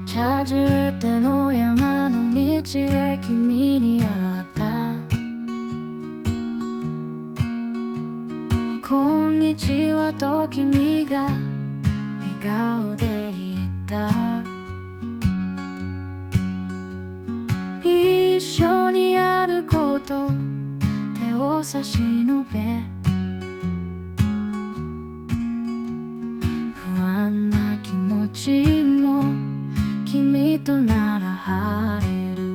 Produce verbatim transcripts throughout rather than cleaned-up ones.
茶汁手の山の道へ君に会った。こんにちはと君が笑顔で言った。一緒に歩こうと手を差し伸べ、不安な気持ちも君となら晴れる。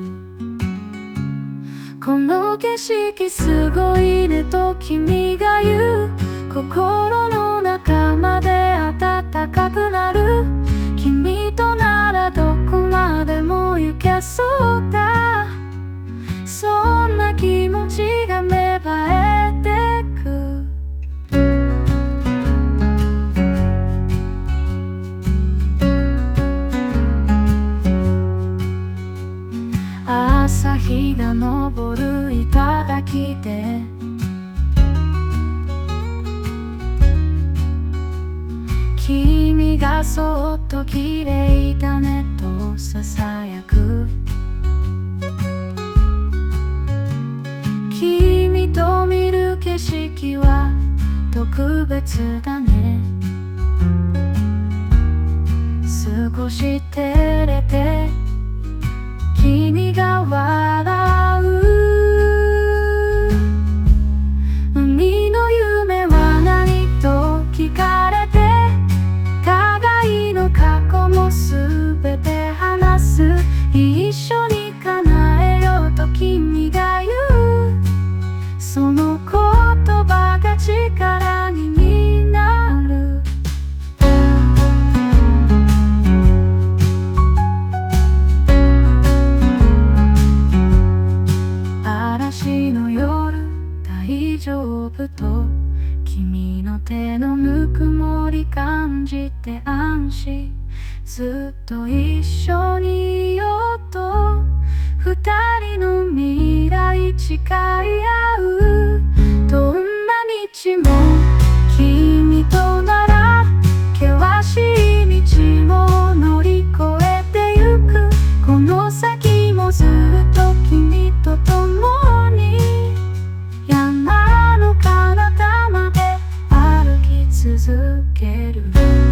この景色すごいねと君が言う。心の中まで暖かくなる。君とならどこまでも行けそうだ。そんな気持ちが芽生えてく。朝日が昇る頂で君がそっと綺麗だねとささやく。君と見る景色は特別だね。少し照れて君が笑う。海の夢は何と聞かれて、互いの過去もすべて話す。一緒に叶えようと君が言う。その言葉が力になる。嵐の夜大丈夫と君の手のぬくもり感じて安心。ずっと一緒にいようと二人の未来誓い合う。どんな道も君となら険しい道も乗り越えてゆく。この先もずっと君と共に山の彼方まで歩き続ける。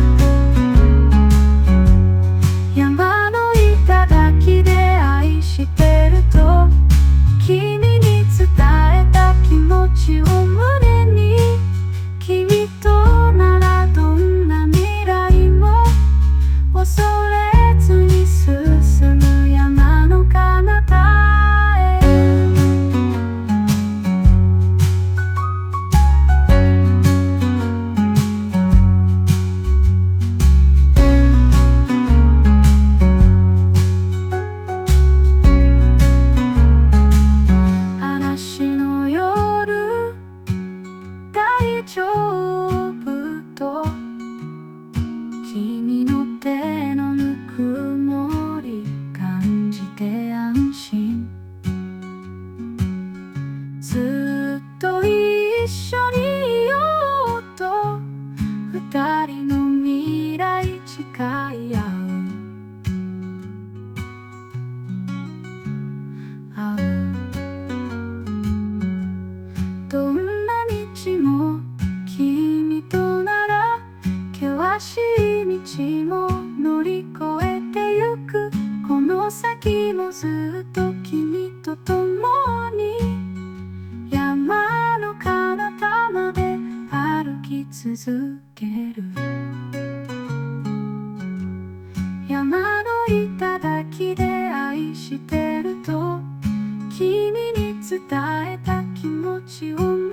山の頂で愛してると君に伝えた気持ちを胸に。君とならどんな未来も恐れずに進む山の彼方へ。嵐の夜大丈夫と君の手のぬくもり感じて安心。ずっと一緒にいようと二人の未来誓い合う。合う。どんな道も君となら険しい道も乗り越えてゆく。この先もずっと君と共に山の彼方まで歩き続ける。山の頂で愛してると君に伝えた気持ちを